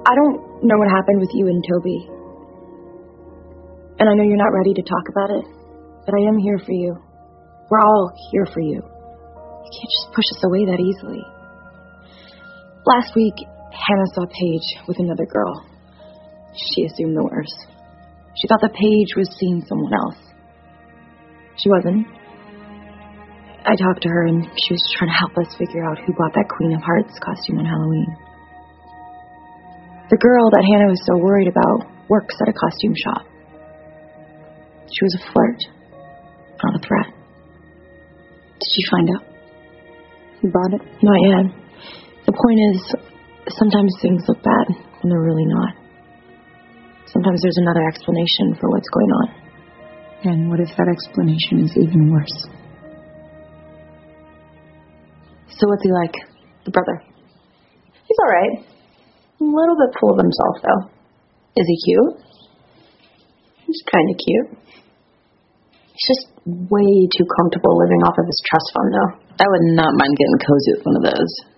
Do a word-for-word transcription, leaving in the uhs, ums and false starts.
I don't know what happened with you and Toby. And I know you're not ready to talk about it, but I am here for you. We're all here for you. You can't just push us away that easily. Last week, Hannah saw Paige with another girl. She assumed the worst. She thought that Paige was seeing someone else. She wasn't. I talked to her, and she was trying to help us figure out who bought that Queen of Hearts costume on Halloween. The girl that Hannah was so worried about works at a costume shop. She was a flirt, not a threat. Did you find out who bought it? Not yet. The point is, sometimes things look bad when they're really not. Sometimes there's another explanation for what's going on. And what if that explanation is even worse? So what's he like, the brother? He's all right. A little bit full of himself, though. Is he cute? He's kind of cute. He's just way too comfortable living off of his trust fund, though. I would not mind getting cozy with one of those.